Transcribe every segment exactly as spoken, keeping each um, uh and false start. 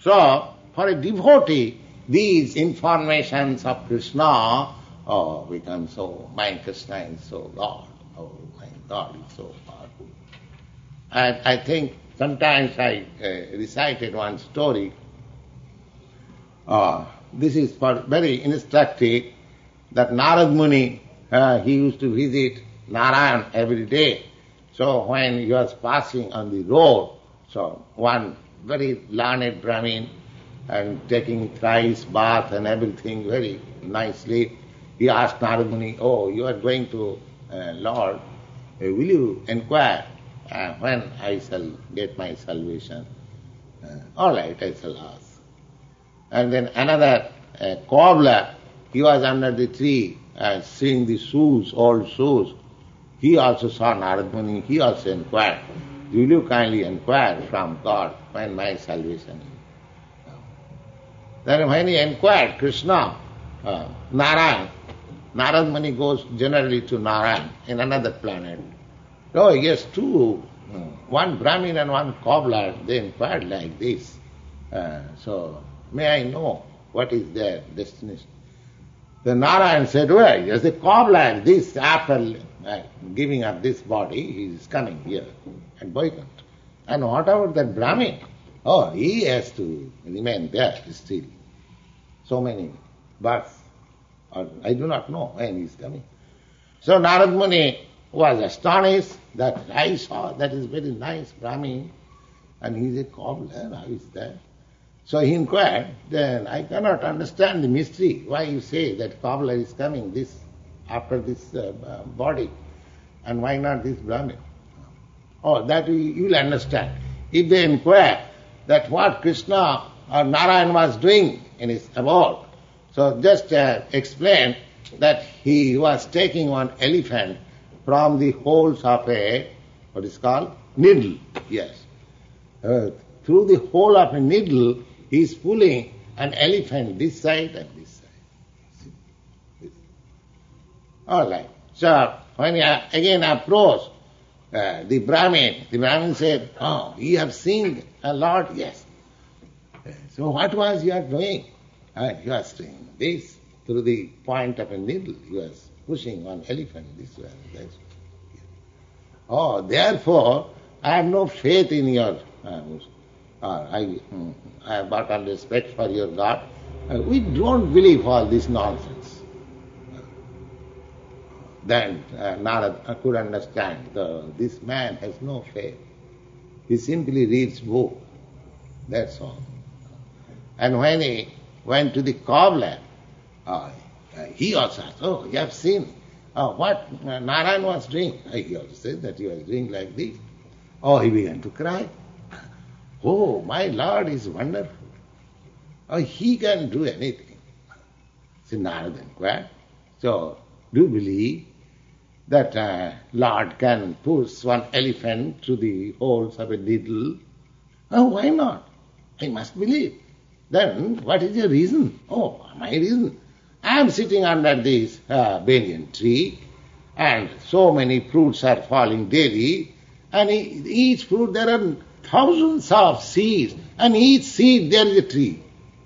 So, for a devotee, these informations of Krishna oh, become so, my Krishna is so God, oh, my God is so powerful. And I think sometimes I uh, recited one story. Uh, this is for very instructive, that Narad Muni, uh, he used to visit Narayan every day. So when he was passing on the road, so one very learned Brahmin and taking thrice bath and everything very nicely, he asked Narad Muni, oh, you are going to uh, Lord, uh, will you inquire uh, when I shall get my salvation? Uh, all right, I shall ask. And then another uh, cobbler, he was under the tree uh, seeing the shoes, old shoes. He also saw Narad Muni, he also inquired, will you kindly inquire from God when my salvation is? Then when he inquired Krishna, uh, Narayan, Narad Muni goes generally to Narayan in another planet. So yes, two, one Brahmin and one cobbler, they inquired like this. Uh, so may I know what is their destination? Then Narayan said, well, yes, the cobbler, this after uh, giving up this body, he is coming here at Vaikuntha. And what about that Brahmin? Oh, he has to remain there still. So many births. Or I do not know when he is coming. So Narad Muni was astonished that I saw that is very nice Brahmin and he is a cobbler, how is that? So he inquired, then I cannot understand the mystery, why you say that cobbler is coming this after this uh, uh, body, and why not this Brahmin? Oh, that you will understand. If they inquire that what Krishna or Narayan was doing in his abode, so just uh, explain that he was taking one elephant from the holes of a, what is called, needle, yes. Uh, through the hole of a needle, he is pulling an elephant this side and this side. See? All right. So when he again approached uh, the Brahmin, the Brahmin said, oh, you have seen a Lord? Yes. So what was you are doing? Uh, he was doing this through the point of a needle. He was pushing one elephant this way and that way. Oh, therefore, I have no faith in your uh, Uh, I, I have got all respect for your God. Uh, we don't believe all this nonsense. Uh, then uh, Narad uh, could understand, the, this man has no faith. He simply reads book. That's all. And when he went to the cobbler, uh, he also asked, oh, you have seen uh, what Narayan was doing. Uh, he also said that he was doing like this. Oh, he began to cry. Oh, my Lord is wonderful. Oh, he can do anything. So Narada inquired, so do you believe that uh, Lord can push one elephant through the holes of a needle? Oh, why not? I must believe. Then what is your reason? Oh, my reason. I am sitting under this uh, banyan tree and so many fruits are falling daily, and each fruit there are thousands of seeds, and each seed there is a tree.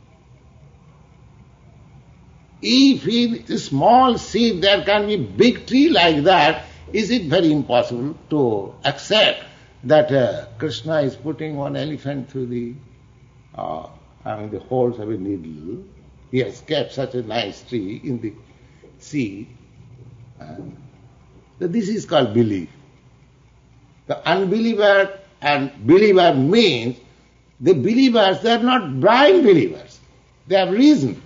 If in a small seed there can be big tree like that, is it very impossible to accept that uh, Krishna is putting one elephant through the, uh, I mean the holes of a needle? He has kept such a nice tree in the seed. Uh, so this is called belief. The unbeliever and believer means the believers, they are not blind believers. They have reason.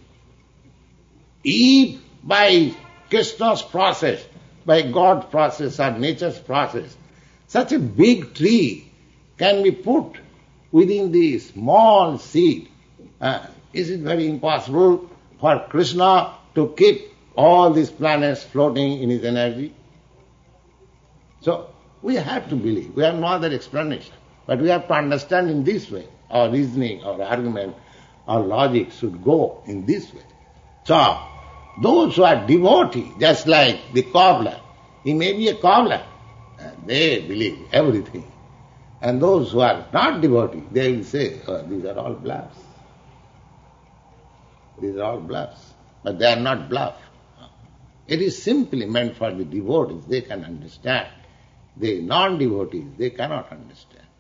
If by Krishna's process, by God's process or nature's process, such a big tree can be put within the small seed, uh, is it very impossible for Krishna to keep all these planets floating in his energy? So, we have to believe. We have no other explanation. But we have to understand in this way. Our reasoning, our argument, our logic should go in this way. So, those who are devotees, just like the cobbler, he may be a cobbler, and they believe everything. And those who are not devotees, they will say, oh, these are all bluffs. These are all bluffs. But they are not bluff. It is simply meant for the devotees, they can understand. The non-devotees, they cannot understand.